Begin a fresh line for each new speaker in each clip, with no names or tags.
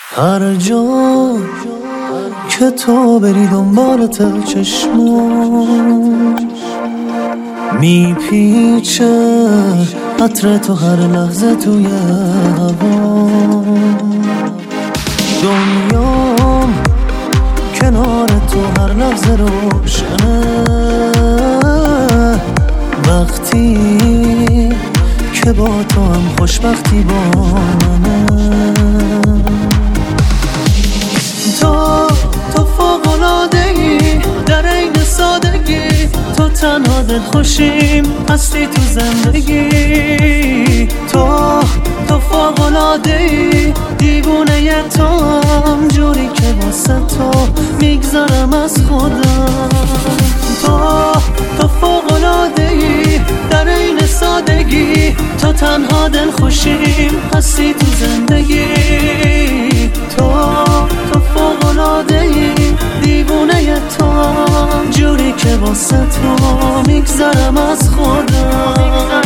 هر جا که تو بری دنبالت چشمم میپیچه عطر تو هر لحظه توی هوا. دنیام کنار تو هر لحظه روشنه وقتی که با تو هم خوشبختی با منه. تو فوق‌العاده‌ای در عین سادگی، تو تنها دلخوشیم هستی تو زندگی. تو فوق‌العاده‌ای دیوونه توام جوری که واسه تو میگذرم از خودم. تو فوق‌العاده‌ای در عین سادگی، تو تنها دلخوشیم هستی تو زندگی. تو فوق‌العاده‌ای دیوونه توام جوری که واسه تو میگذرم از خودم.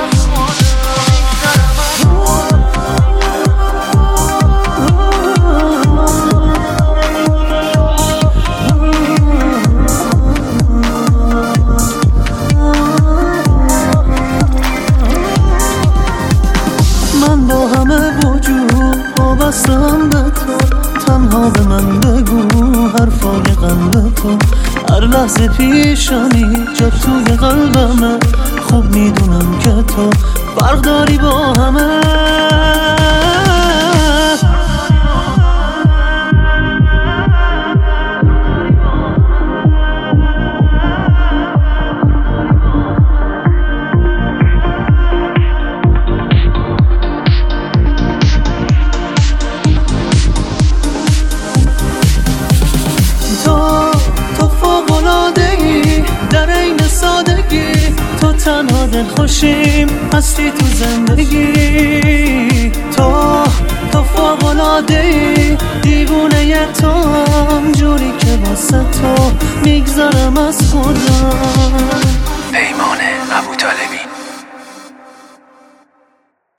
من با همه وجود وابستم به تو، تنها به من بگو حرفای قلب تو. هر لحظه پیشانی جا توی قلبمه، خوب میدونم که تو فرق داری با همه. تو فوق‌العاده‌ای در عین سادگی، تو تنها دلخوشیم هستی تو زندگی. تو فوق‌العاده‌ای دیوونه توام جوری که واسه تو میگذرم از خودم.
پیمان ابوطالبی.